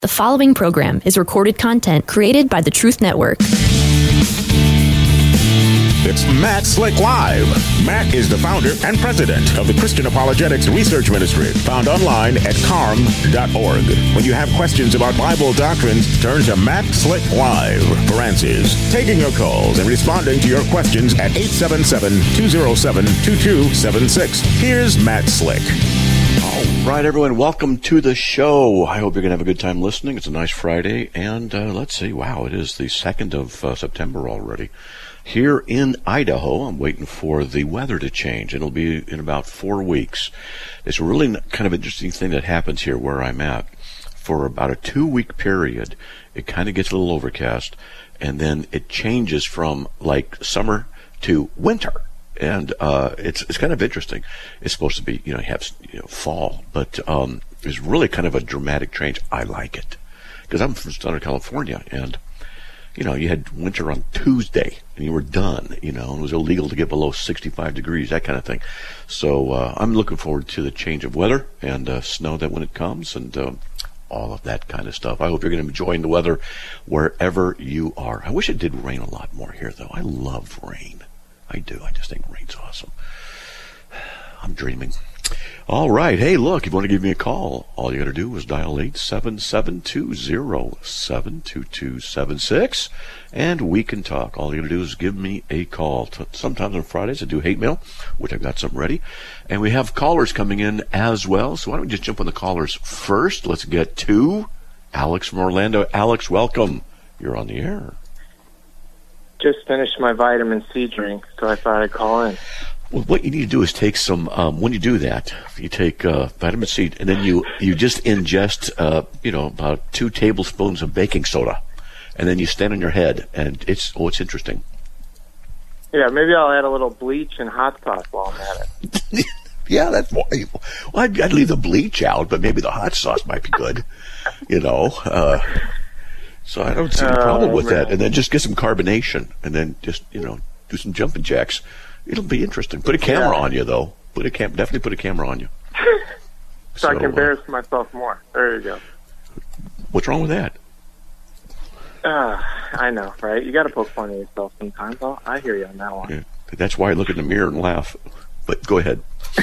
The following program is recorded content created by the Truth Network. It's Matt Slick Live. Matt is the founder and president of the Christian Apologetics Research Ministry, found online at carm.org. When you have questions about Bible doctrines, turn to Matt Slick Live for answers. Taking your calls and responding to your questions at 877-207-2276. Here's Matt Slick. All right, everyone, welcome to the show. I hope you're going to have a good time listening. It's a nice Friday, and let's see, wow, it is the 2nd of September already. Here in Idaho, I'm waiting for the weather to change. It'll be in about 4 weeks. It's a really kind of interesting thing that happens here where I'm at. For about a 2-week period, it kind of gets a little overcast, and then it changes from like summer to winter. And it's kind of interesting. It's supposed to be, you have fall, but it's really kind of a dramatic change. I like it because I'm from Southern California, and you had winter on Tuesday, and you were done, and it was illegal to get below 65 degrees, that kind of thing. So I'm looking forward to the change of weather and snow that when it comes, and all of that kind of stuff. I hope you're going to enjoy the weather wherever you are. I wish it did rain a lot more here, though. I love rain. I do. I just think rain's awesome. I'm dreaming. All right. Hey, look, if you want to give me a call, all you got to do is dial 877-207-2276, and we can talk. All you got to do is give me a call. Sometimes on Fridays I do hate mail, which I've got something ready, and we have callers coming in as well. So why don't we just jump on the callers first? Let's get to Alex from Orlando. Alex, welcome. You're on the air. Just finished my vitamin C drink, so I thought I'd call in. Well, what you need to do is take some, when you do that, you take vitamin C, and then you just ingest, about 2 tablespoons of baking soda, and then you stand on your head, and it's interesting. Yeah, maybe I'll add a little bleach and hot sauce while I'm at it. Yeah, that's more. Well, I'd leave the bleach out, but maybe the hot sauce might be good, So I don't see the problem with that. And then just get some carbonation, and then just, do some jumping jacks. It'll be interesting. Put a camera on you, though. Definitely put a camera on you. so I can embarrass myself more. There you go. What's wrong with that? I know, right? You got to poke fun at yourself sometimes. I hear you on that one. Yeah, that's why I look in the mirror and laugh. But go ahead.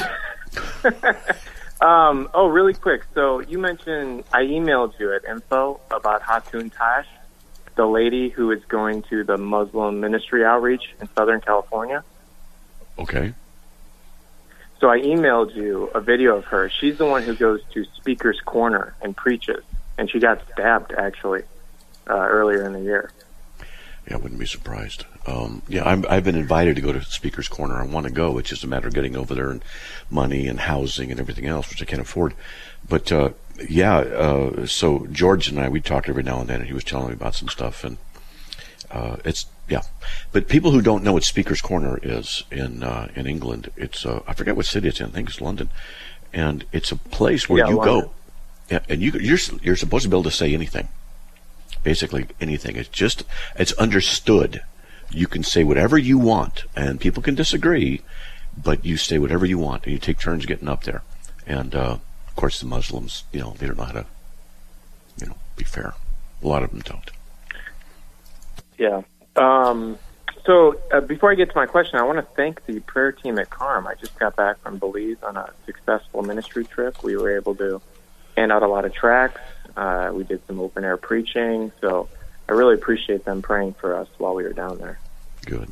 Really quick. So you mentioned I emailed you at info about Hatun Tash, the lady who is going to the Muslim ministry outreach in Southern California. Okay. So I emailed you a video of her. She's the one who goes to Speaker's Corner and preaches, and she got stabbed, actually, earlier in the year. Yeah, I wouldn't be surprised. I've been invited to go to Speaker's Corner. I want to go. It's just a matter of getting over there and money and housing and everything else, which I can't afford. But, so George and I, we talk every now and then, and he was telling me about some stuff, and But people who don't know what Speaker's Corner is in England, it's I forget what city it's in. I think it's London, and it's a place where you London. Go, and you're supposed to be able to say anything, basically anything. It's understood. You can say whatever you want, and people can disagree, but you say whatever you want, and you take turns getting up there. And of course, the Muslims, they don't know how to, be fair. A lot of them don't. Yeah. So before I get to my question, I want to thank the prayer team at CARM. I just got back from Belize on a successful ministry trip. We were able to hand out a lot of tracts. We did some open-air preaching. So I really appreciate them praying for us while we were down there. Good.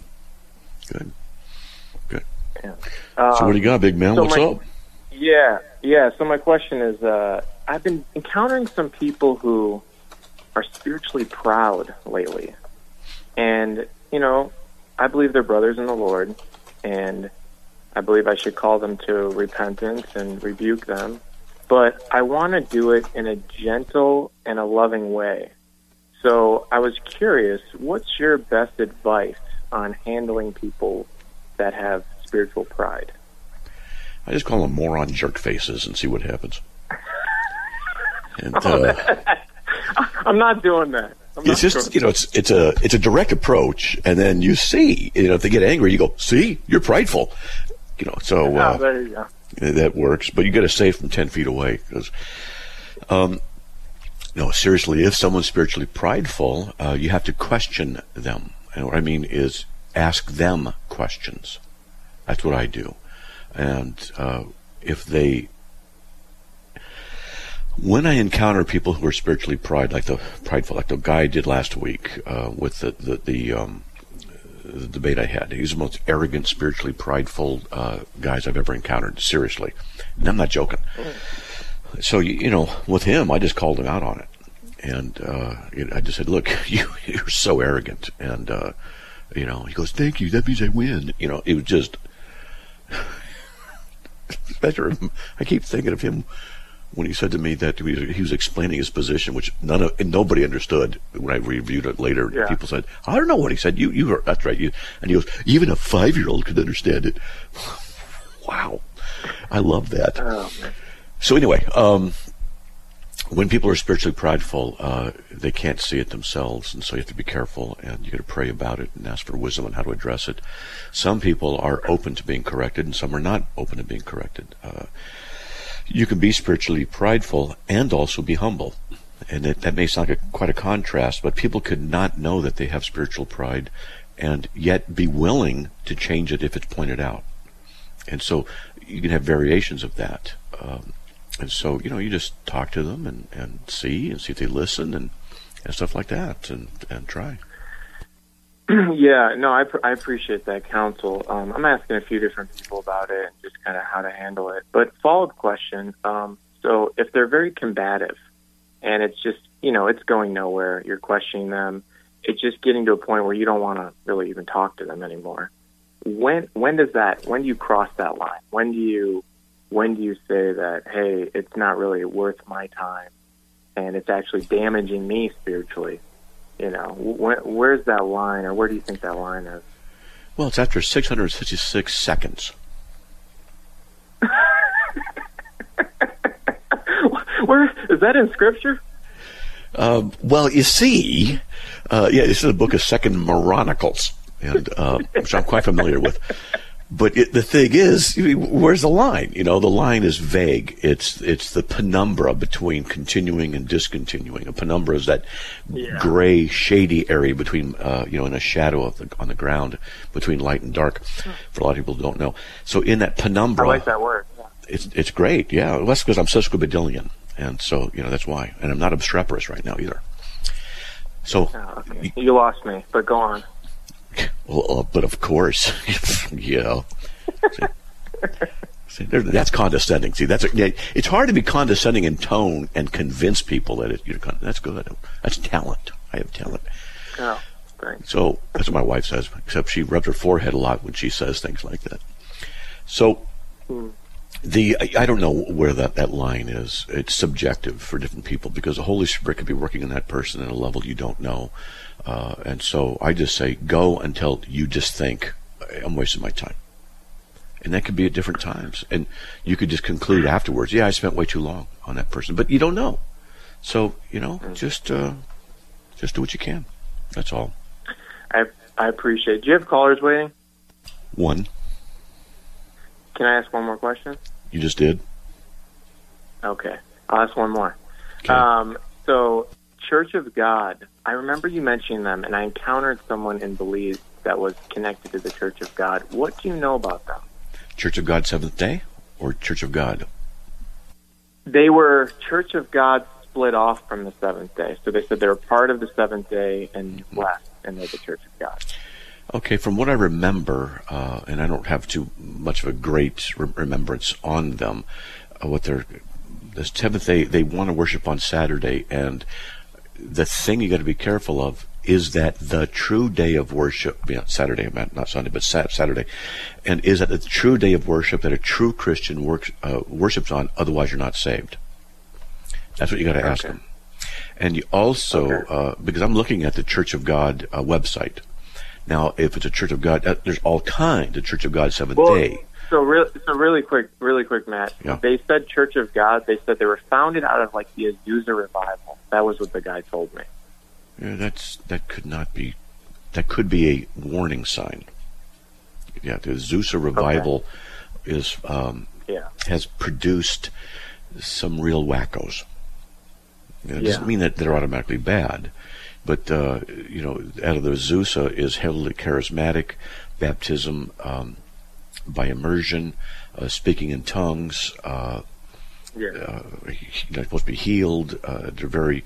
Yeah. So what do you got, big man? What's up? Yeah. So my question is, I've been encountering some people who are spiritually proud lately. And, I believe they're brothers in the Lord, and I believe I should call them to repentance and rebuke them. But I want to do it in a gentle and a loving way. So I was curious, what's your best advice on handling people that have spiritual pride? I just call them moron jerk faces and see what happens. And, I'm not doing that. It's just, it's a direct approach, and then you see, if they get angry, you go, see, you're prideful, so there you go. That works, but you got to stay from 10 feet away because No, seriously, if someone's spiritually prideful, you have to question them. And what I mean is ask them questions. That's what I do. And when I encounter people who are spiritually prideful, like the guy I did last week with the debate I had, he's the most arrogant, spiritually prideful guys I've ever encountered. Seriously, and I'm not joking. So with him, I just called him out on it, and I just said, "Look, you're so arrogant," and he goes, "Thank you. That means I win." It was just. I keep thinking of him when he said to me that he was explaining his position, which nobody understood. When I reviewed it later, people said, "I don't know what he said." You heard, that's right. And he goes, "Even a 5-year-old could understand it." Wow, I love that. Oh, so anyway, when people are spiritually prideful, they can't see it themselves, and so you have to be careful, and you got to pray about it and ask for wisdom on how to address it. Some people are open to being corrected, and some are not open to being corrected. You can be spiritually prideful and also be humble, and that may sound like quite a contrast, but people could not know that they have spiritual pride and yet be willing to change it if it's pointed out. And so you can have variations of that. And so, you just talk to them and see if they listen and stuff like that and try. Yeah, no, I appreciate that counsel. I'm asking a few different people about it and just kind of how to handle it. But follow-up question, so if they're very combative and it's just, it's going nowhere, you're questioning them, it's just getting to a point where you don't want to really even talk to them anymore. When do you cross that line? When do you say that, hey, it's not really worth my time and it's actually damaging me spiritually? Where's that line, or where do you think that line is? Well, it's after 656 seconds. Where is that in Scripture? Well, you see, this is a book of Second Moronicles, and which I'm quite familiar with. But the thing is, where's the line? The line is vague. It's the penumbra between continuing and discontinuing. A penumbra is that gray, shady area between, in a shadow on the ground between light and dark. For a lot of people who don't know. So in that penumbra, I like that word. Yeah. It's great. Yeah, well, that's because I'm sesquipedalian, and so that's why. And I'm not obstreperous right now either. So okay. You lost me, but go on. Well, but of course, See, that's condescending. See, it's hard to be condescending in tone and convince people that that's good. That's talent. I have talent. Oh, thanks. So that's what my wife says, except she rubs her forehead a lot when she says things like that. So I don't know where that line is. It's subjective for different people because the Holy Spirit could be working in that person at a level you don't know. And so I just say, go until you just think, I'm wasting my time. And that could be at different times. And you could just conclude afterwards, I spent way too long on that person. But you don't know. So, just do what you can. That's all. I appreciate it. Do you have callers waiting? One. Can I ask one more question? You just did? Okay. I'll ask one more. Okay. So, Church of God, I remember you mentioning them, and I encountered someone in Belize that was connected to the Church of God. What do you know about them? Church of God Seventh Day or Church of God? They were Church of God split off from the Seventh Day. So they said they were part of the Seventh Day and left, and they're the Church of God. Okay, from what I remember, and I don't have too much of a great remembrance on them, the Seventh Day, they want to worship on Saturday, and the thing you got to be careful of is that the true day of worship, Saturday, not Sunday, but Saturday, and is that the true day of worship that a true Christian worships on, otherwise you're not saved. That's what you got to ask them. And you also, because I'm looking at the Church of God website. Now, if it's a Church of God, there's all kinds of Church of God Seventh Day. So really quick, Matt. Yeah. They said Church of God. They said they were founded out of like the Azusa revival. That was what the guy told me. Yeah, that could not be. That could be a warning sign. Yeah, the Azusa revival has produced some real wackos. It doesn't mean that they're automatically bad, but out of the Azusa is heavily charismatic, baptism by immersion, speaking in tongues. You're supposed to be healed. They're very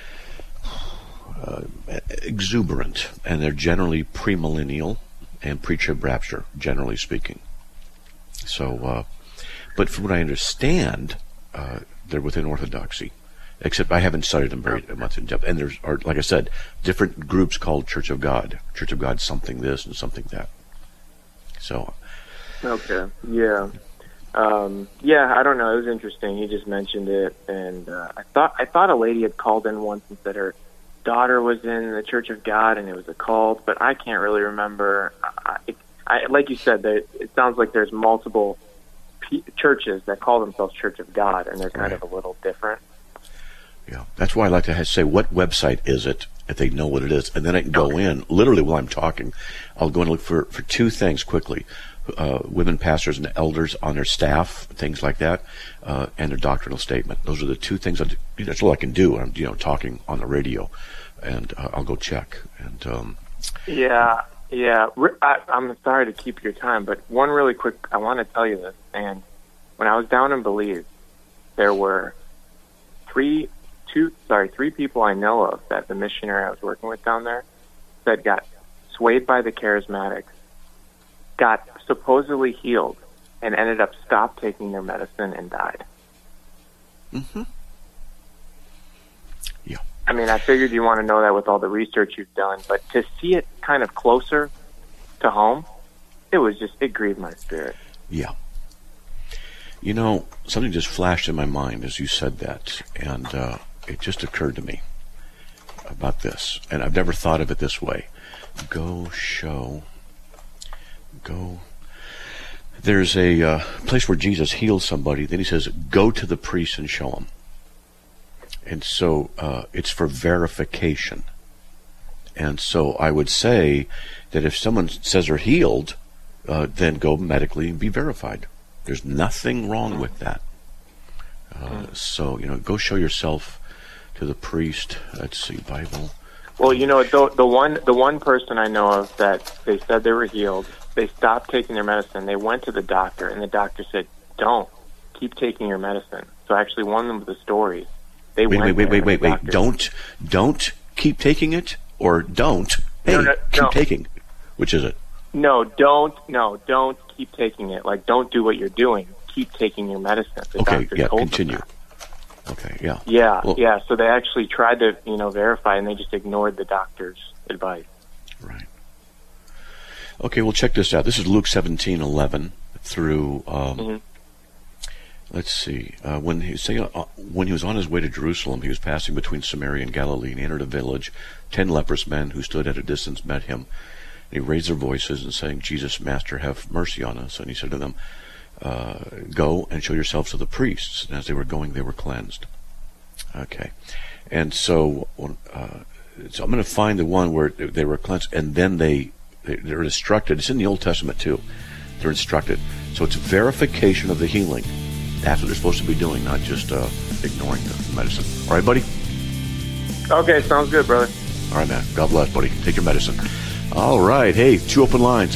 exuberant, and they're generally premillennial and pre-trib rapture, generally speaking. So, but from what I understand, they're within Orthodoxy, except I haven't studied them very much in depth. And there's, like I said, different groups called Church of God something this and something that. So. Okay. Yeah. I don't know. It was interesting. He just mentioned it, and I thought a lady had called in once and said her daughter was in the Church of God and it was a cult, but I can't really remember. I like you said, that it sounds like there's multiple churches that call themselves Church of God, and they're kind of a little different. Yeah, that's why I like to say, what website is it, if they know what it is, and then I can go in, literally while I'm talking, I'll go and look for two things quickly. Women pastors and elders on their staff, things like that, and their doctrinal statement. Those are the two things. That's all I can do. I'm talking on the radio, and I'll go check. And I'm sorry to keep your time, but one really quick. I want to tell you this. And when I was down in Belize, there were three people I know of that the missionary I was working with down there said got swayed by the charismatics, got supposedly healed, and ended up stopped taking their medicine and died. Mm-hmm. Yeah. I mean, I figured you want to know that with all the research you've done, but to see it kind of closer to home, it grieved my spirit. Yeah. Something just flashed in my mind as you said that, and it just occurred to me about this, and I've never thought of it this way. There's a place where Jesus heals somebody, then he says, go to the priest and show him. And so it's for verification. And so I would say that if someone says they're healed, then go medically and be verified. There's nothing wrong with that. So, go show yourself to the priest. Let's see, Bible. Well, the one person I know of that they said they were healed, they stopped taking their medicine. They went to the doctor, and the doctor said, don't. Keep taking your medicine. So actually, one of the stories, they wait. Don't keep taking it, or don't. Keep taking. Which is it? Don't keep taking it. Like, don't do what you're doing. Keep taking your medicine. The doctor told continue. them that. Okay, yeah. Yeah. So they actually tried to, verify, and they just ignored the doctor's advice. Right. Okay, well, check this out. This is Luke 17:11 through. Let's see. When he was on his way to Jerusalem, he was passing between Samaria and Galilee, and he entered a village. 10 leprous men who stood at a distance met him. And he raised their voices and saying, "Jesus, Master, have mercy on us." And he said to them, "Go and show yourselves to the priests." And as they were going, they were cleansed. Okay, and so I'm going to find the one where they were cleansed, and then they're instructed. It's in the Old Testament too. They're instructed. So it's verification of the healing. That's what they're supposed to be doing, not just ignoring the medicine. All right, buddy? Okay, sounds good, brother. All right, man. God bless, buddy. Take your medicine. All right. Hey, 2 open lines,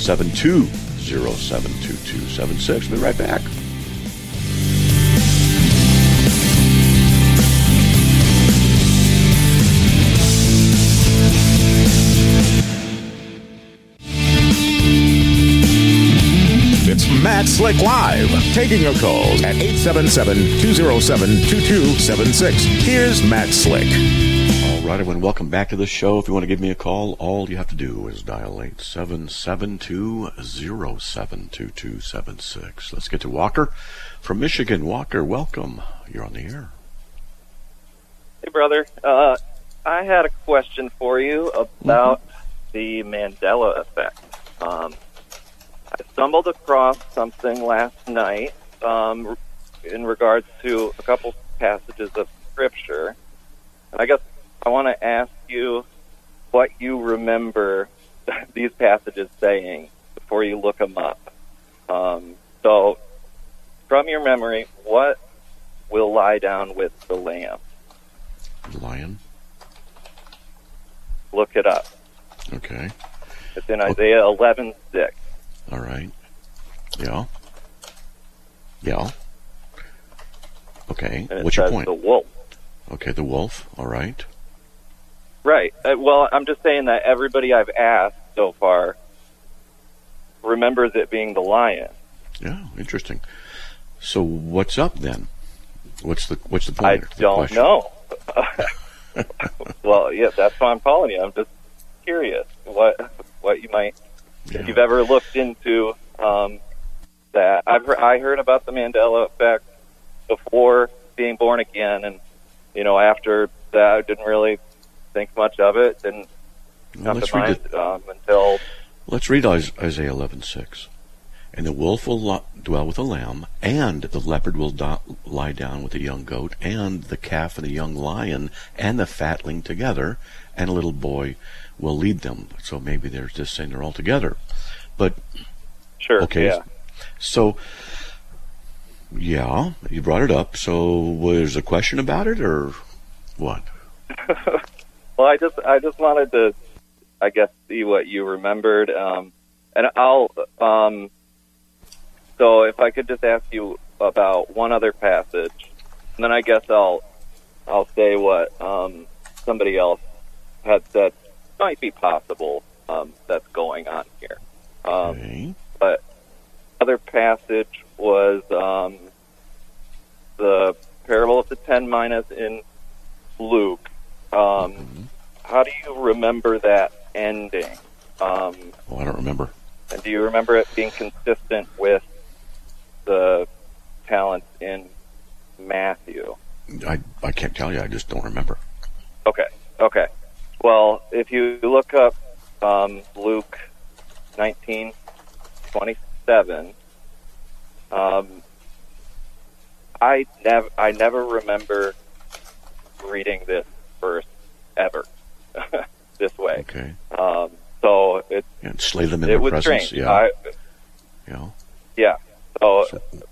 877-207-2276. We'll be right back. It's Matt Slick Live, taking your calls at 877-207-2276. Here's Matt Slick. All right, everyone, welcome back to the show. If you want to give me a call, all you have to do is dial 877-207-2276. Let's get to Walker from Michigan. Walker, welcome. You're on the air. Hey, brother. I had a question for you about the Mandela effect. I stumbled across something last night in regards to a couple passages of Scripture. I guess I want to ask you what you remember these passages saying before you look them up. So, from your memory, what will lie down with the Lamb? Lion. Look it up. Okay. It's in Isaiah 11:6. All right. Yeah. Yeah. Okay. And it What's your says point? the wolf. Okay, the wolf. All right. Right. Well, I'm just saying that everybody I've asked so far remembers it being the lion. Yeah, interesting. So what's up then? What's the point? I of the don't question? know. Well, yeah, that's why I'm calling you. I'm just curious what you might, if you've ever looked into that. I heard about the Mandela effect before being born again, and after that, I didn't really think much of it. Didn't come to mind until. Let's read Isaiah 11:6. And the wolf will dwell with the lamb, and the leopard will lie down with the young goat, and the calf and the young lion and the fatling together, and a little boy will lead them. So maybe they're just saying they're all together. But sure, okay. Yeah. So yeah, you brought it up. So was a question about it or what? Well, I just wanted to, I guess, see what you remembered, and I'll. So if I could just ask you about one other passage, and then I guess I'll say what somebody else had said might be possible that's going on here. Okay. But other passage was the parable of the 10 minas in Luke. How do you remember that ending? I don't remember. And do you remember it being consistent with the talents in Matthew? I can't tell you. I just don't remember. Okay. Well, if you look up Luke 19:27, I never remember reading this verse ever this way. Okay. So it slay them in it their was presence. strange. Yeah. So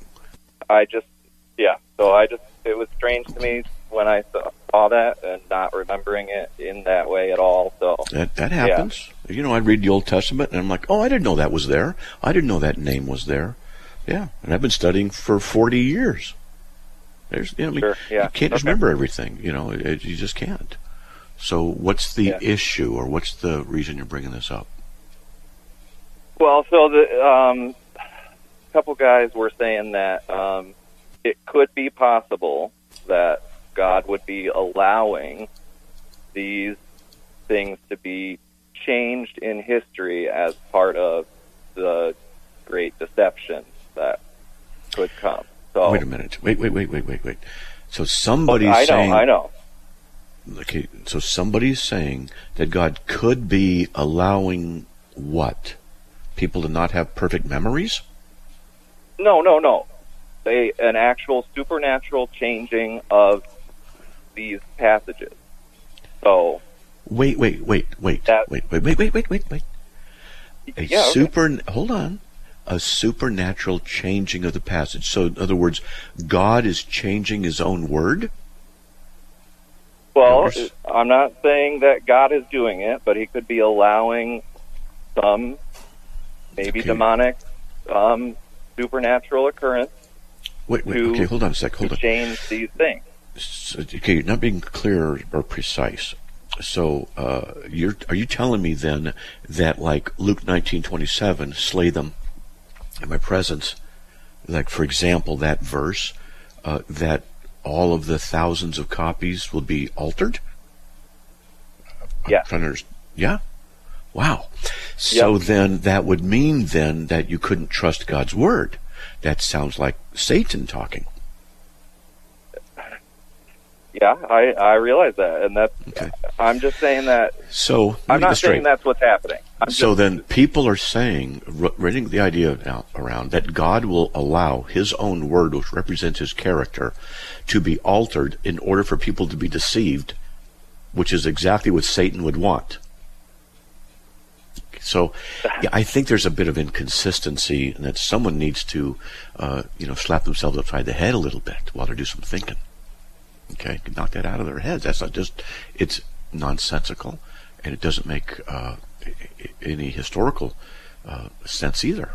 it was strange to me when I saw that and not remembering it in that way at all. So that happens. Yeah. I'd read the Old Testament and I'm like, oh, I didn't know that was there. I didn't know that name was there. Yeah, and I've been studying for 40 years. There's, Sure, yeah. You can't just remember everything. You just can't. So what's the issue, or what's the reason you're bringing this up? Well, so the couple guys were saying that it could be possible that God would be allowing these things to be changed in history as part of the great deception that could come. So wait a minute. Wait. So somebody's saying... I know. Okay, so somebody's saying that God could be allowing what? People to not have perfect memories? No. An actual supernatural changing of these passages. So Wait. Hold on. A supernatural changing of the passage. So, in other words, God is changing His own word? Well, I'm not saying that God is doing it, but He could be allowing some, maybe demonic, supernatural occurrence. Wait. Okay, hold on a sec. To change these things. So, okay, you're not being clear or precise. So, are you telling me then that, like Luke 19:27, slay them in my presence, like, for example, that verse, that all of the thousands of copies will be altered? Yeah. Yeah? Wow. So then that would mean then that you couldn't trust God's word. That sounds like Satan talking. Yeah, I realize that, and that's. Okay. I'm just saying that. So I'm not saying that's what's happening. Then people are saying, running the idea around, that God will allow His own word, which represents His character, to be altered in order for people to be deceived, which is exactly what Satan would want. So, I think there's a bit of inconsistency, and that someone needs to, slap themselves upside the head a little bit while they do some thinking. Okay, you can knock that out of their heads. That's not just, it's nonsensical, and it doesn't make any historical sense either.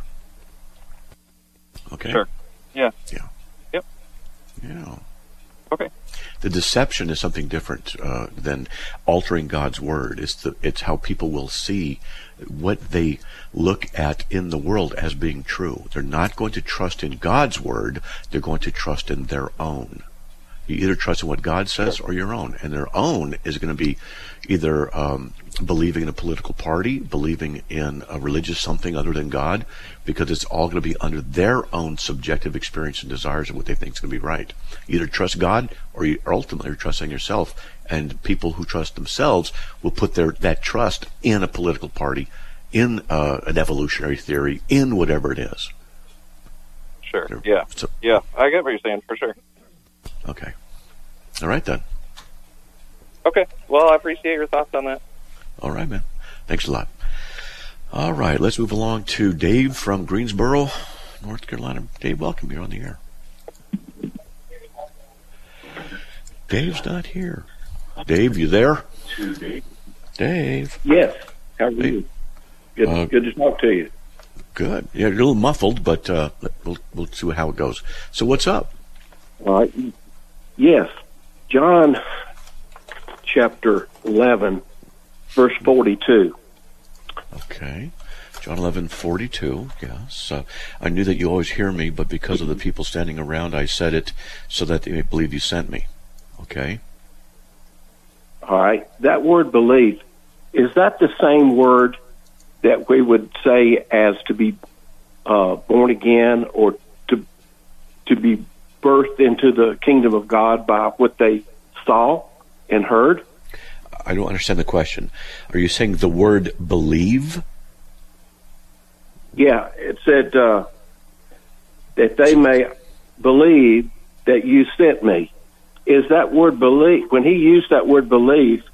Okay? Sure. Yeah. Yeah. Yep. Yeah. Okay. The deception is something different than altering God's word. It's how people will see what they look at in the world as being true. They're not going to trust in God's word. They're going to trust in their own. You either trust in what God says or your own. And their own is going to be either believing in a political party, believing in a religious something other than God, because it's all going to be under their own subjective experience and desires of what they think is going to be right. Either trust God or you ultimately are trusting yourself. And people who trust themselves will put that trust in a political party, in an evolutionary theory, in whatever it is. Sure. Yeah. Yeah. I get what you're saying, for sure. Okay. All right, then. Okay. Well, I appreciate your thoughts on that. All right, man. Thanks a lot. All right, let's move along to Dave from Greensboro, North Carolina. Dave, welcome. You're on the air. Dave's not here. Dave, you there? Dave. Yes. How are you? Good to talk to you. Good. Yeah, you're a little muffled, but we'll see how it goes. So what's up? All right. Yes. John chapter 11, verse 42. Okay. John 11:42. Yes. I knew that you always hear me, but because of the people standing around, I said it so that they may believe you sent me. Okay. All right. That word believe, is that the same word that we would say as to be born again, or to be birthed into the kingdom of God by what they saw and heard? I don't understand the question. Are you saying the word believe? Yeah, it said that they may believe that you sent me. Is that word believe, when he used that word believe,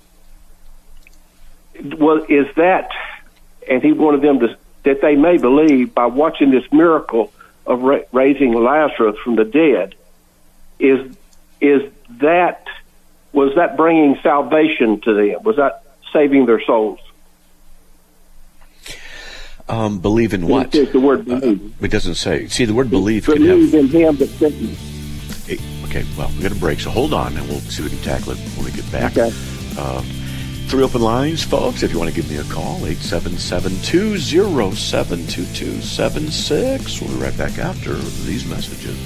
well, is that, and he wanted them to, that they may believe by watching this miracle of raising Lazarus from the dead, was that bringing salvation to them? Was that saving their souls? Believe in what? It the word believe. It doesn't say. See, the word believe can believe have... in him that sent me. Okay, well, we're going to break, so hold on, and we'll see if we can tackle it when we get back. Okay. 3 open lines, folks, if you want to give me a call, 877-207-2276. We'll be right back after these messages.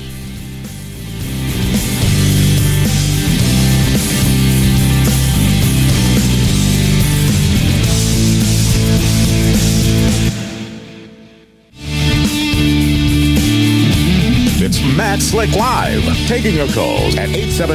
Matt Slick Live, taking your calls at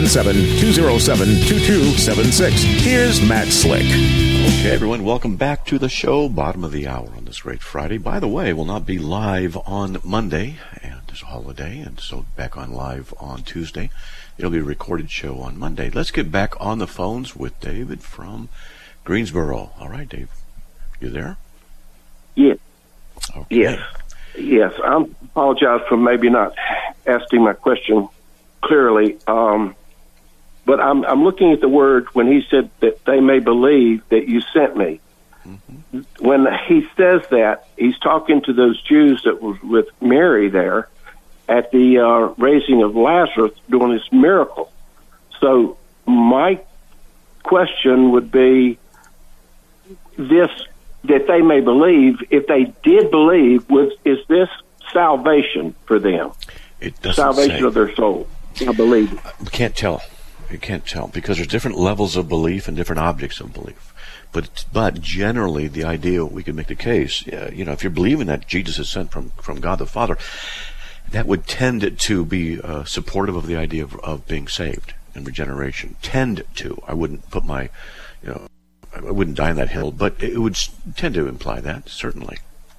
877-207-2276. Here's Matt Slick. Okay, everyone, welcome back to the show. Bottom of the hour on this great Friday. By the way, we'll not be live on Monday, and it's a holiday, and so back on live on Tuesday. It'll be a recorded show on Monday. Let's get back on the phones with David from Greensboro. All right, Dave, you there? Yes. Okay. Yes. Yes, I apologize for maybe not asking my question clearly, but I'm looking at the word when he said that they may believe that you sent me. Mm-hmm. When he says that, he's talking to those Jews that was with Mary there at the raising of Lazarus doing this miracle. So my question would be this, that they may believe, if they did believe, is this salvation for them? It doesn't salvation say. Of their soul. I believe. We can't tell. You can't tell because there's different levels of belief and different objects of belief. But generally, the idea, we can make the case, if you're believing that Jesus is sent from God the Father, that would tend to be supportive of the idea of being saved and regeneration. Tend to. I wouldn't put my, I wouldn't die on that hill, but it would tend to imply that, certainly.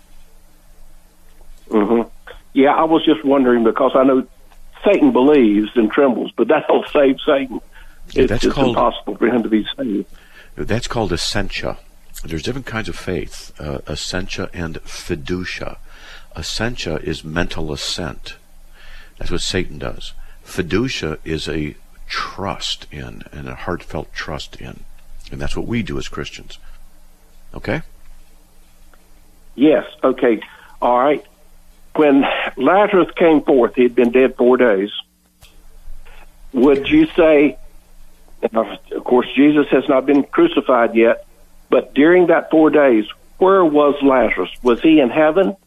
Mm-hmm. Yeah, I was just wondering because I know Satan believes and trembles, but that don't save Satan. It's impossible for him to be saved. That's called essentia. There's different kinds of faith, essentia and fiducia. Essentia is mental assent. That's what Satan does. Fiducia is a trust in, and a heartfelt trust in. And that's what we do as Christians. Okay? Yes. Okay. All right. When Lazarus came forth, he'd been dead 4 days. Would you say, of course, Jesus has not been crucified yet, but during that 4 days, where was Lazarus? Was he in heaven?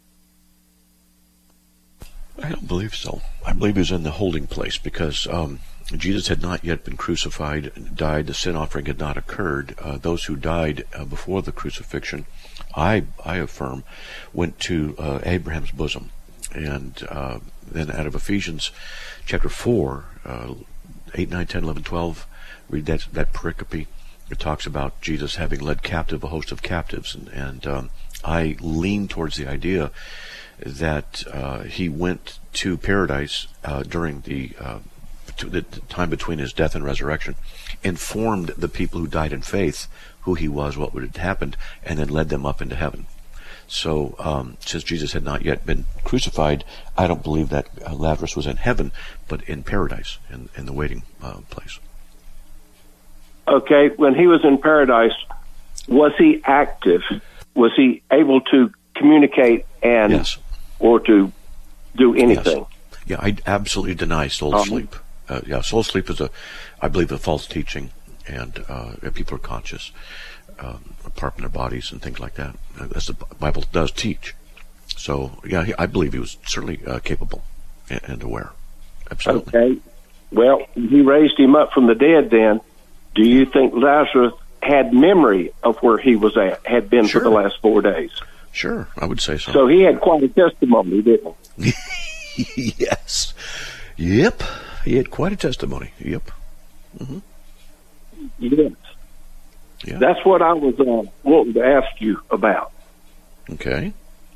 I don't believe so. I believe he was in the holding place because Jesus had not yet been crucified, died. The sin offering had not occurred. Those who died before the crucifixion, I affirm, went to Abraham's bosom. And then out of Ephesians chapter 4, 8, 9, 10, 11, 12, read that pericope. It talks about Jesus having led captive a host of captives. And I lean towards the idea that he went to paradise during the time between his death and resurrection, informed the people who died in faith who he was, what would have happened, and then led them up into heaven. So since Jesus had not yet been crucified, I don't believe that Lazarus was in heaven, but in paradise, in the waiting place. Okay, when he was in paradise, was he active? Was he able to communicate and Yes. or to do anything? Yes. Yeah, I absolutely deny soul sleep. Soul sleep is I believe, a false teaching, and people are conscious apart from their bodies and things like that, as the Bible does teach. So, yeah, I believe he was certainly capable and aware. Absolutely. Okay. Well, he raised him up from the dead then. Do you think Lazarus had memory of where he was at, had been Sure. for the last 4 days? Sure, I would say so. So he had quite a testimony, didn't he? Yes. Yep. He had quite a testimony. Yep. Mm-hmm. Yes. Yeah. That's what I was wanting to ask you about. Okay.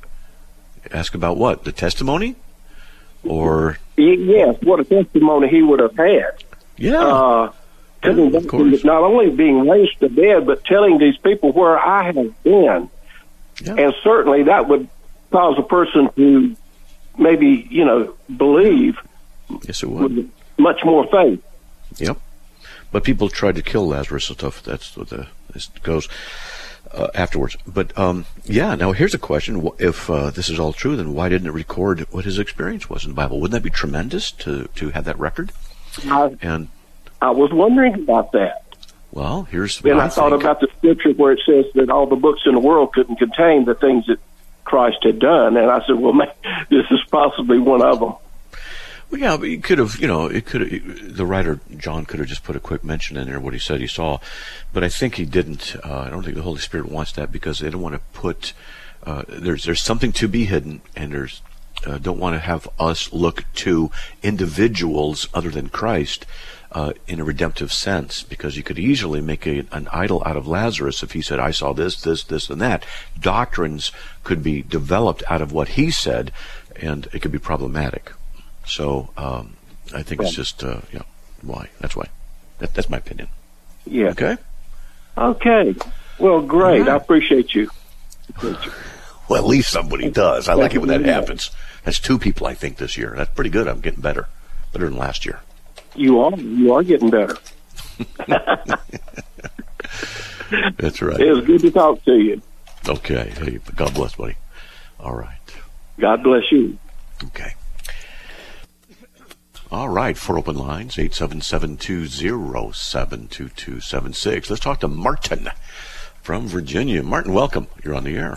Ask about what? The testimony? Or... Yes, what a testimony he would have had. Yeah. Telling of course. not only being raised to dead, but telling these people where I have been. Yeah. And certainly that would cause a person to maybe, believe Yes, it would. with much more faith. Yep. But people tried to kill Lazarus and stuff. That's what this goes afterwards. But, now here's a question. If this is all true, then why didn't it record what his experience was in the Bible? Wouldn't that be tremendous to have that record? And I was wondering about that. well, here's what And I thought about the scripture where it says that all the books in the world couldn't contain the things that Christ had done. And I said, well, this is possibly one of them. Well, yeah, but you could have, the writer, John, could have just put a quick mention in there what he said he saw. But I think he didn't. I don't think the Holy Spirit wants that because they don't want to put, there's something to be hidden, and there's, don't want to have us look to individuals other than Christ in a redemptive sense, because you could easily make an idol out of Lazarus if he said, I saw this, this, this, and that. Doctrines could be developed out of what he said, and it could be problematic. So I think it's just, why? That's why. That's my opinion. Yeah. Okay? Okay. Well, great. All right. I appreciate you. Well, at least somebody does. I like it when that happens. That's 2 people, I think, this year. That's pretty good. I'm getting better than last year. You are getting better. That's right. It was good to talk to you. Okay. Hey, God bless, buddy. All right. God bless you. Okay. All right, 4 open lines, 877-207-2276. Let's talk to Martin from Virginia. Martin, welcome. You're on the air.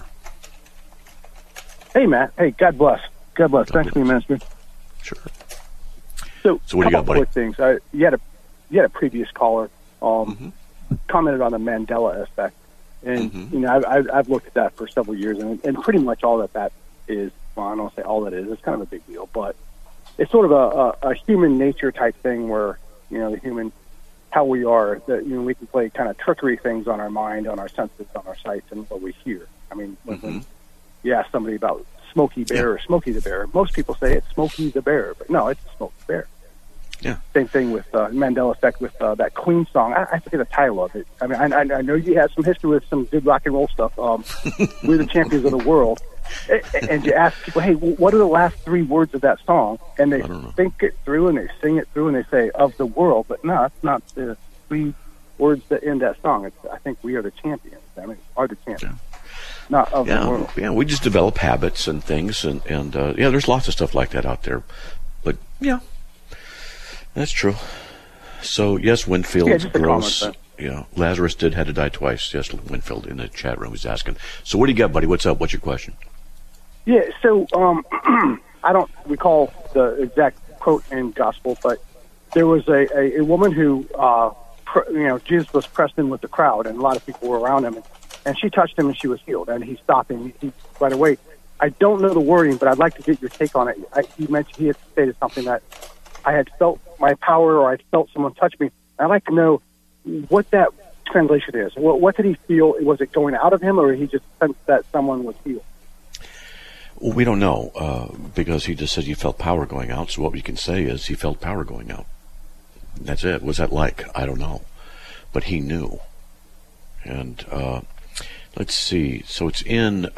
Hey, Matt. Hey, God bless. God bless. Thanks for the ministry. Sure. So what do you got, buddy? Quick things. You had a previous caller commented on the Mandela effect, and I've looked at that for several years, and pretty much all that is. Well, I don't say all that is. It's kind of a big deal, but it's sort of a human nature type thing where, the human, how we are, that, we can play kind of trickery things on our mind, on our senses, on our sights, and what we hear. I mean, when you ask somebody about Smokey Bear or Smokey the Bear, most people say it's Smokey the Bear, but no, it's Smokey Bear. Yeah. Same thing with Mandela effect with that Queen song. I forget the title of it. I mean, I know you have some history with some good rock and roll stuff. We're the champions of the world. and you ask people, hey, what are the last three words of that song? And they think it through and they sing it through and they say, of the world. But no, it's not the three words that end that song. It's, I think we are the champions. I mean, are the champions. Yeah. Not of the world. Yeah, we just develop habits and things. And there's lots of stuff like that out there. But, yeah, that's true. So, yes, Winfield, gross. Yeah, Lazarus had to die twice. Yes, Winfield in the chat room was asking. So what do you got, buddy? What's up? What's your question? Yeah, so I don't recall the exact quote in Gospel, but there was a woman who, Jesus was pressed in with the crowd, and a lot of people were around him, and she touched him, and she was healed, and he stopped, and he right away. I don't know the wording, but I'd like to get your take on it. He mentioned he had stated something that I had felt my power, or I felt someone touch me. I'd like to know what that translation is. What did he feel? Was it going out of him, or he just sensed that someone was healed? Well, we don't know, because he just said he felt power going out, so what we can say is he felt power going out. That's it. What's that like? I don't know. But he knew. And let's see. So it's in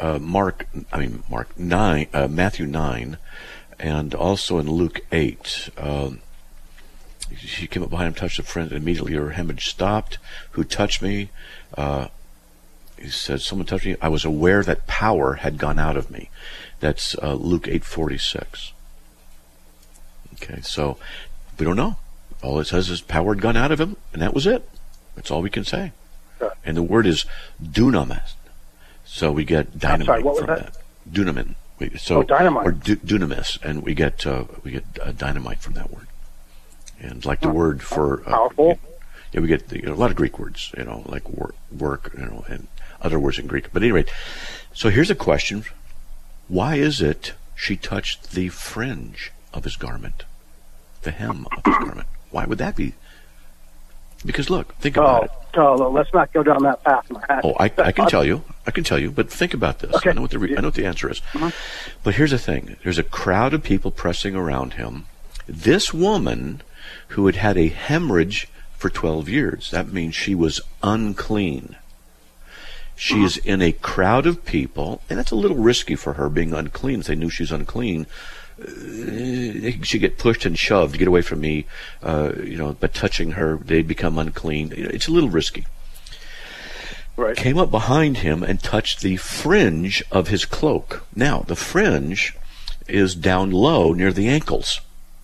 Matthew 9, and also in Luke 8. She came up behind him, touched a friend, and immediately her hemorrhage stopped. Who touched me? He said, someone touched me. I was aware that power had gone out of me. That's Luke 8:46. Okay, so we don't know. All it says is power had gone out of him, and that was it. That's all we can say. Sure. And the word is dunamis. So we get dynamite from that. Dunamin. Dynamite. Or dunamis, and we get dynamite from that word. And like the word for powerful. We get a lot of Greek words, like work, and other words in Greek. But anyway, so here's a question: why is it she touched the fringe of his garment, the hem of his garment? Why would that be? Because look, think about it. Let's not go down that path. I can tell you. But think about this. Okay. I know what the answer is. Mm-hmm. But here's the thing: there's a crowd of people pressing around him. This woman, who had had a hemorrhage for 12 years, that means she was unclean. She is in a crowd of people, and that's a little risky for her, being unclean. If they knew she was unclean, she'd get pushed and shoved, get away from me, but touching her, they'd become unclean. It's a little risky. Right. Came up behind him and touched the fringe of his cloak. Now, the fringe is down low near the ankles.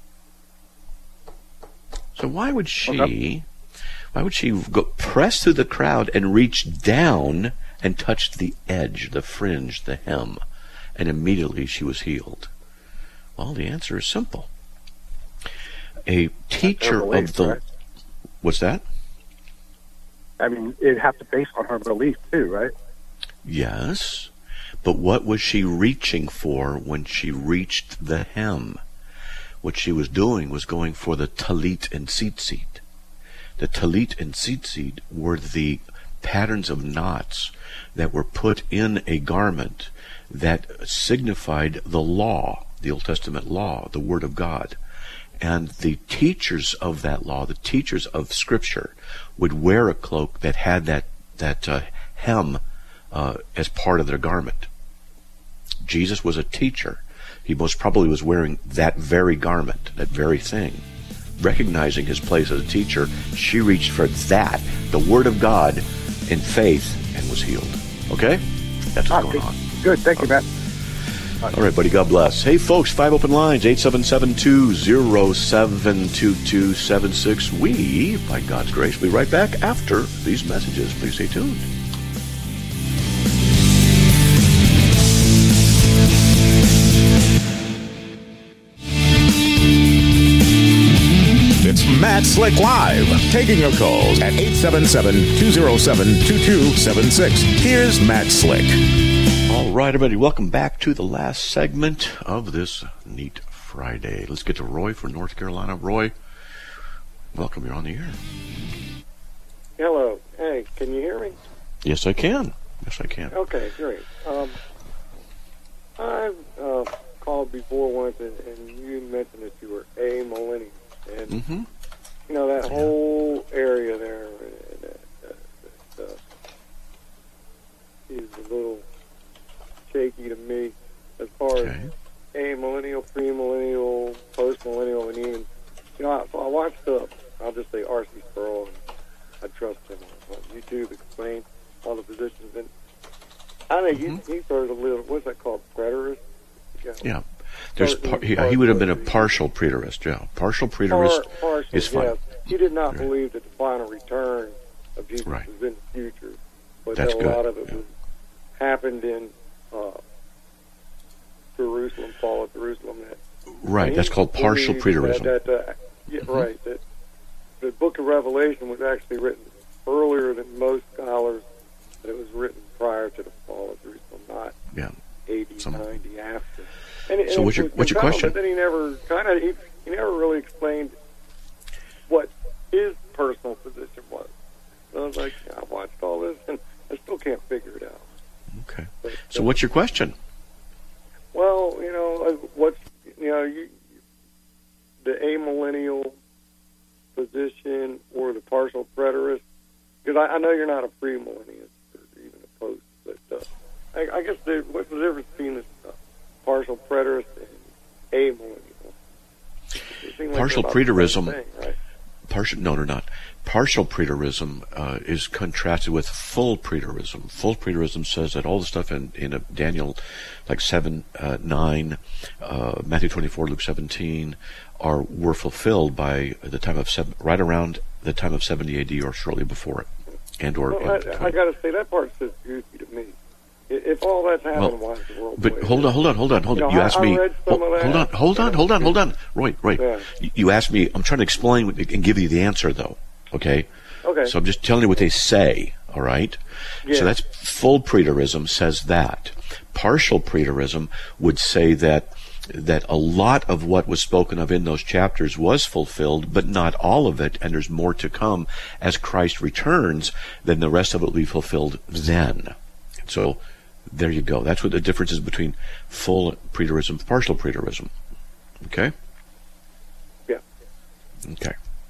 So why would she go press through the crowd and reach down and touch the edge, the fringe, the hem, and immediately she was healed? Well, the answer is simple. A teacher of the... Right? What's that? I mean, it'd have to base on her belief too, right? Yes, but what was she reaching for when she reached the hem? What she was doing was going for the talit and tzitzit. The talit and tzitzit were the patterns of knots that were put in a garment that signified the law, the Old Testament law, the Word of God. And the teachers of that law, the teachers of Scripture, would wear a cloak that had that hem as part of their garment. Jesus was a teacher. He most probably was wearing that very garment, that very thing. Recognizing his place as a teacher, she reached for that, the Word of God, in faith, and was healed. Okay? That's what's going on. Good. Thank you, Matt. All right, buddy. God bless. Hey, folks, 5 open lines, 877-207-2276. We, by God's grace, will be right back after these messages. Please stay tuned. It's Matt Slick Live, taking your calls at 877-207-2276. Here's Matt Slick. All right, everybody, welcome back to the last segment of this neat Friday. Let's get to Roy from North Carolina. Roy, welcome. You're on the air. Hello. Hey, can you hear me? Yes, I can. Yes, I can. Okay, great. I've called before once, and you mentioned that you were a millennial. And, that whole area there is a little shaky to me. far as amillennial, premillennial, postmillennial, and even, I watched I'll just say R.C. Sproul, and I trust him on YouTube, explain all the positions. And I think he throws a little, what's that called, preterist? Yeah. He would have been a partial preterist, yeah. Partial preterist is fine. Yes. He did not believe that the final return of Jesus was in the future, but That's that a lot of it happened in Jerusalem, fall of Jerusalem. That's called partial preterism. Right. That the book of Revelation was actually written earlier than most scholars, that it was written prior to the fall of Jerusalem, not 80, 90 after. So what's your question? But then he never really explained what his personal position was. So I was like, I watched all this and I still can't figure it out. Okay. So what's your question? Well, what's the amillennial position or the partial preterist? Because I know you're not a premillennialist or even a post, but I guess what's the difference between this partial preterist and amillennial? Partial preterism. No, they're not. Partial preterism is contrasted with full preterism. Full preterism says that all the stuff in Daniel, like 7, 9, Matthew 24, Luke 17, were fulfilled by the time of right around the time of 70 AD or shortly before it, I got to say that part's just goofy to me. If all that's happened, why is the world? But hold on. You asked me. Hold on. Roy. Yeah. You asked me. I'm trying to explain and give you the answer, though. Okay. So I'm just telling you what they say. All right. Yeah. So that's full preterism says that. Partial preterism would say that a lot of what was spoken of in those chapters was fulfilled, but not all of it, and there's more to come as Christ returns. Then the rest of it will be fulfilled then. So there you go. That's what the difference is between full preterism, partial preterism. Okay? Yeah. Okay.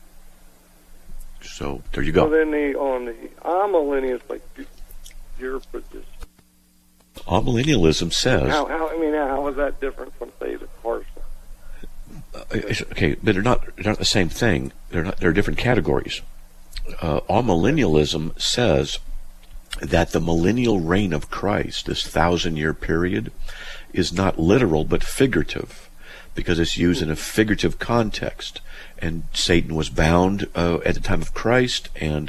So there you go. So then on the amillennialist, like your position. Amillennialism says. How is that different from, say, the partial? Okay, but they're not the same thing. They're different categories. Amillennialism says that the millennial reign of Christ, this 1,000-year period, is not literal but figurative, because it's used in a figurative context. And Satan was bound at the time of Christ, and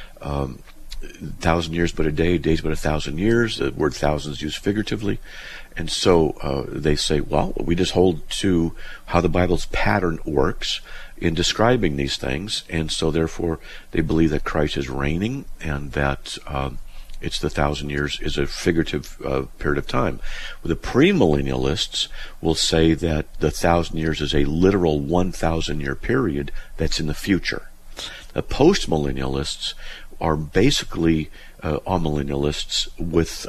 1,000 years but a day, days but 1,000 years. The word thousand is used figuratively. And so they say, well, we just hold to how the Bible's pattern works in describing these things, and so therefore they believe that Christ is reigning, and that it's the 1,000 years is a figurative period of time. The premillennialists will say that the 1,000 years is a literal 1,000-year period that's in the future. The postmillennialists are basically amillennialists with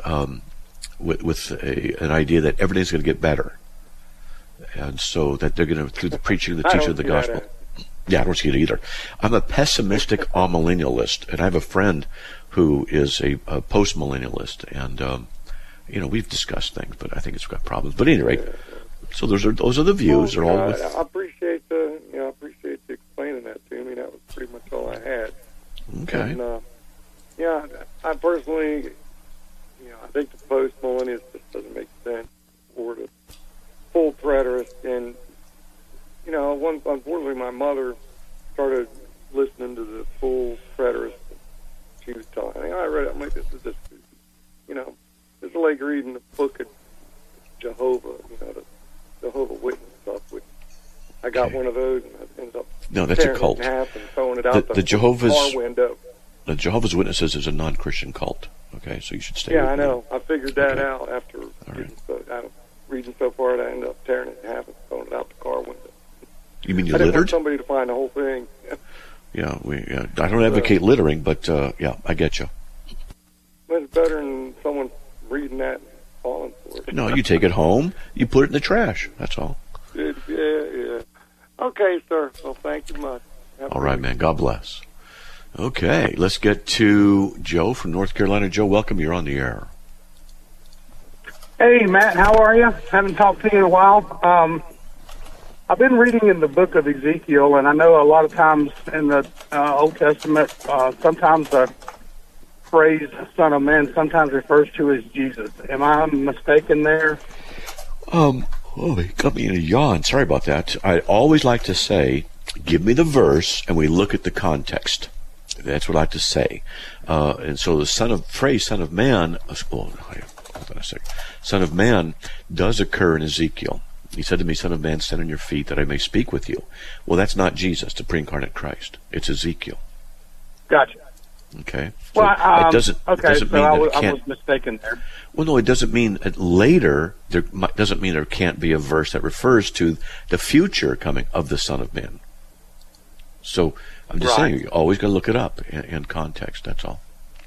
an idea that everything's going to get better, and so that they're going to, through the preaching, the teaching of the gospel. Yeah, I don't see it either. I'm a pessimistic amillennialist, and I have a friend who is a postmillennialist, and we've discussed things, but I think it's got problems. But at any rate, so those are the views. They're all with. I appreciate you explaining that to me. That was pretty much all I had. Okay. And, I personally, I think the post-millennialist just doesn't make sense, or the full preterist. And, unfortunately, my mother started listening to the full preterist. She was telling me, I read it, I'm like, this is just, it's like reading the book of Jehovah, the Jehovah Witness stuff, which I got one of those, and I ended up that's a cult. It in half and throwing it out the Jehovah's car window. The Jehovah's Witnesses is a non-Christian cult. Okay, so you should stay. Yeah, I know. I figured that out after reading so far that I ended up tearing it in half and throwing it out the car window. You mean you I didn't littered? want somebody to find the whole thing. Yeah, I don't advocate littering, but I get you. It's better than someone reading that and falling for it. No, you take it home, you put it in the trash. That's all. Yeah. Okay, sir. Well, thank you much. All right, man. God bless. Okay, let's get to Joe from North Carolina. Joe, welcome. You're on the air. Hey, Matt, how are you? Haven't talked to you in a while. I've been reading in the book of Ezekiel, and I know a lot of times in the Old Testament, sometimes the phrase Son of Man sometimes refers to as Jesus. Am I mistaken there? Oh, you got me in a yawn. Sorry about that. I always like to say, give me the verse, and we look at the context. That's what I like to say. And so the phrase Son of Man, hold on a second. Son of Man does occur in Ezekiel. He said to me, Son of Man, stand on your feet that I may speak with you. Well, that's not Jesus, the pre-incarnate Christ. It's Ezekiel. Gotcha. Okay. So well, it doesn't mean that it can't. I was mistaken there. Well, no, it doesn't mean that later, doesn't mean there can't be a verse that refers to the future coming of the Son of Man. So I'm just saying, you're always going to look it up in context, that's all.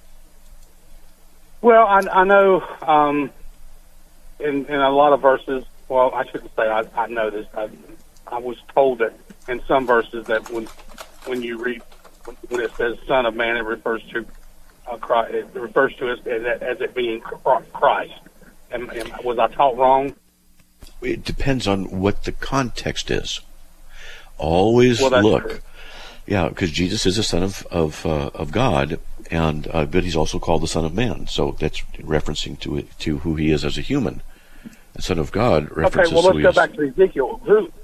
Well, I know in a lot of verses, well, I shouldn't say I know this. I was told that in some verses that when you read, when it says Son of Man, it refers to Christ. It refers to it as it being Christ. Was I taught wrong? It depends on what the context is. Always look. True. Yeah, because Jesus is the Son of God, and but he's also called the Son of Man. So that's referencing to who he is as a human. The Son of God references who he is. Okay, well, let's go back to Ezekiel.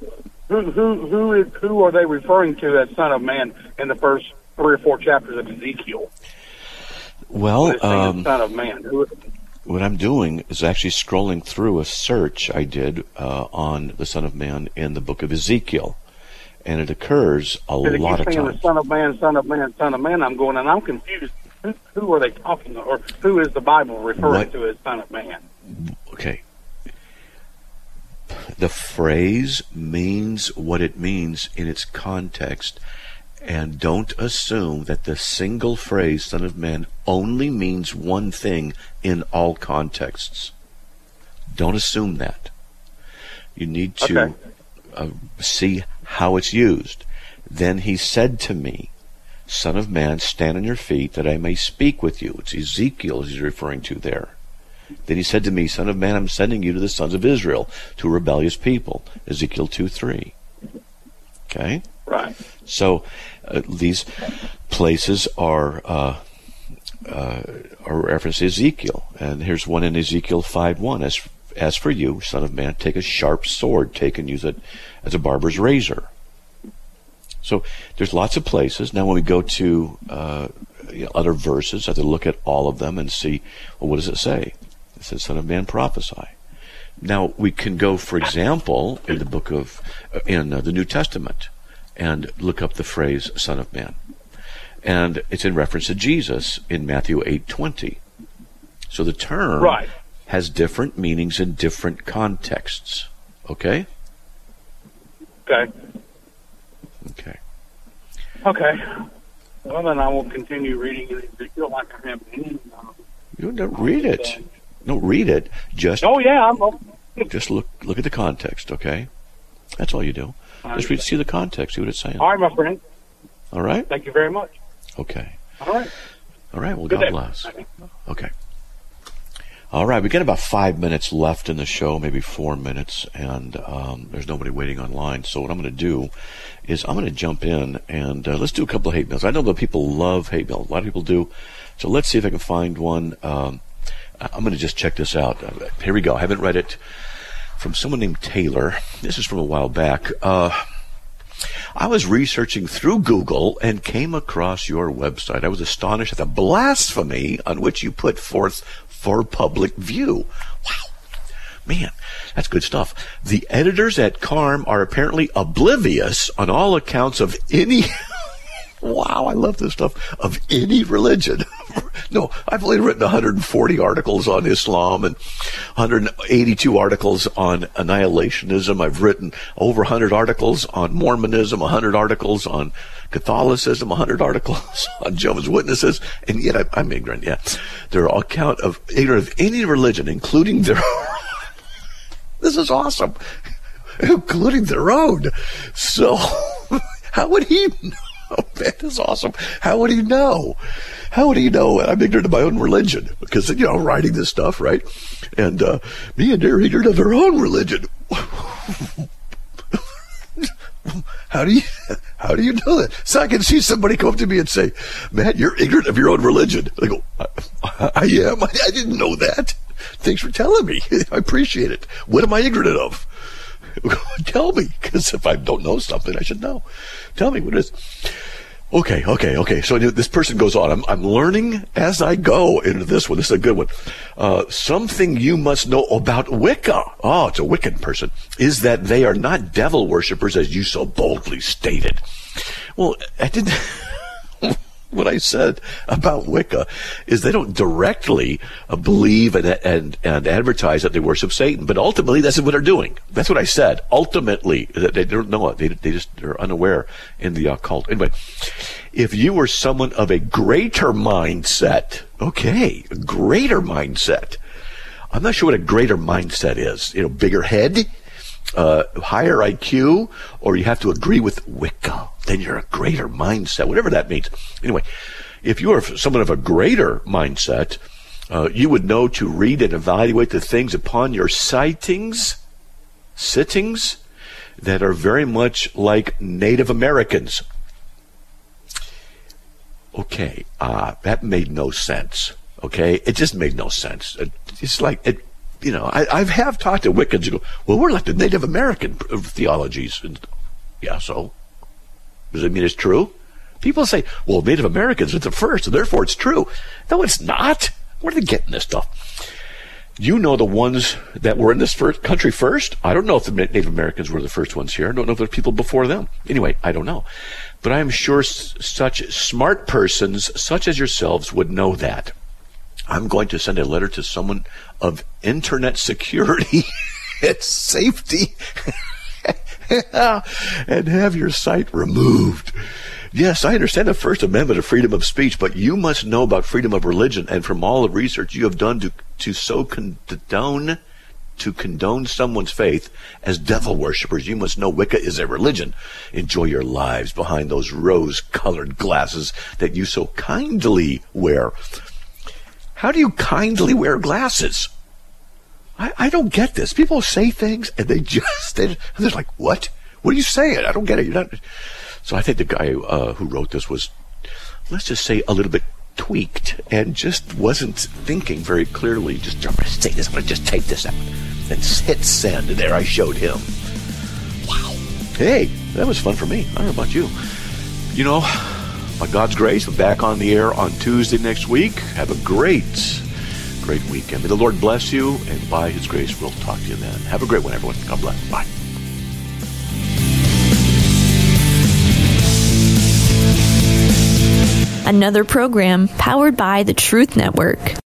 Who are they referring to as Son of Man in the first 3 or 4 chapters of Ezekiel? Well, Son of Man. What I'm doing is actually scrolling through a search I did on the Son of Man in the book of Ezekiel. And it occurs a lot of times. Son of Man, Son of Man, Son of Man. I'm going, and I'm confused. Who are they talking to, or who is the Bible referring to as Son of Man? Okay. The phrase means what it means in its context, and don't assume that the single phrase Son of Man only means one thing in all contexts. Don't assume that. You need to see how it's used. Then he said to me, Son of Man, stand on your feet that I may speak with you. It's Ezekiel he's referring to there. Then he said to me, Son of Man, I'm sending you to the sons of Israel, to a rebellious people. Ezekiel 2:3. Okay? Right. So these places are reference to Ezekiel. And here's one in Ezekiel 5:1. As for you, Son of Man, take a sharp sword, take and use it as a barber's razor. So there's lots of places. Now when we go to other verses, I have to look at all of them and see, well, what does it say? It says, Son of Man, prophesy. Now we can go, for example, in the book of, in the New Testament, and look up the phrase Son of Man. And it's in reference to Jesus in Matthew 8:20. So the term has different meanings in different contexts. Okay? Okay. Okay. Okay. Well, then I will continue reading Ezekiel like I have been. You don't read it. Don't read it. Just just look at the context, okay? That's all you do. Just read, see the context, see what it's saying. All right, my friend. All right? Thank you very much. Okay. All right. All right, well, God bless. Okay. All right, we got about 5 minutes left in the show, maybe 4 minutes, and there's nobody waiting online. So what I'm going to do is I'm going to jump in and let's do a couple of hate mails. I know that people love hate mail. A lot of people do. So let's see if I can find one. I'm going to just check this out. Here we go. I haven't read it. From someone named Taylor. This is from a while back. I was researching through Google and came across your website. I was astonished at the blasphemy on which you put forth for public view. Wow. Man, that's good stuff. The editors at CARM are apparently oblivious on all accounts of any... Wow, I love this stuff. Of any religion. No, I've only written 140 articles on Islam and 182 articles on annihilationism. I've written over 100 articles on Mormonism, 100 articles on Catholicism, 100 articles on Jehovah's Witnesses, and yet I'm ignorant. Yeah, they're all ignorant of any religion, including their own. This is awesome. Including their own. So, how would he know? Oh, man, that's awesome. How would he know? How do you know I'm ignorant of my own religion? Because, I'm writing this stuff, right? And me and they're ignorant of their own religion. How do you know that? So I can see somebody come up to me and say, Matt, you're ignorant of your own religion. I go, I am. I didn't know that. Thanks for telling me. I appreciate it. What am I ignorant of? Tell me, because if I don't know something, I should know. Tell me what it is. Okay. So this person goes on. I'm learning as I go into this one. This is a good one. Something you must know about Wicca. Oh, it's a Wiccan person. Is that they are not devil worshippers as you so boldly stated. Well, I didn't. What I said about Wicca is they don't directly believe and advertise that they worship Satan, but ultimately that's what they're doing. That's what I said. Ultimately, they don't know it. They're unaware in the occult. Anyway, if you were someone of a greater mindset, a greater mindset. I'm not sure what a greater mindset is. Bigger head, higher IQ, or you have to agree with Wicca. Then you're a greater mindset, whatever that means. Anyway, if you are someone of a greater mindset, you would know to read and evaluate the things upon your sittings that are very much like Native Americans. Okay, that made no sense. Okay, it just made no sense. It's like it. I have talked to Wiccans who go, well, we're like the Native American theologies. And, yeah, so does it mean it's true? People say, well, Native Americans are the first, and therefore it's true. No, it's not. Where are they getting this stuff? You know the ones that were in this country first? I don't know if the Native Americans were the first ones here. I don't know if there's people before them. Anyway, I don't know. But I am sure such smart persons, such as yourselves, would know that. I'm going to send a letter to someone of internet security and safety and have your site removed. Yes, I understand the First Amendment of freedom of speech, but you must know about freedom of religion, and from all the research you have done to condone someone's faith as devil worshippers, you must know Wicca is a religion. Enjoy your lives behind those rose-colored glasses that you so kindly wear. How do you kindly wear glasses? I don't get this. People say things and they're like, what? What are you saying? I don't get it. You're not. So I think the guy who wrote this was, let's just say, a little bit tweaked and just wasn't thinking very clearly. I'm going to say this. I'm going to just type this out and hit send. And there I showed him. Wow. Hey, that was fun for me. I don't know about you. By God's grace, we're back on the air on Tuesday next week. Have a great weekend. May the Lord bless you, and by His grace, we'll talk to you then. Have a great one, everyone. God bless. Bye. Another program powered by the Truth Network.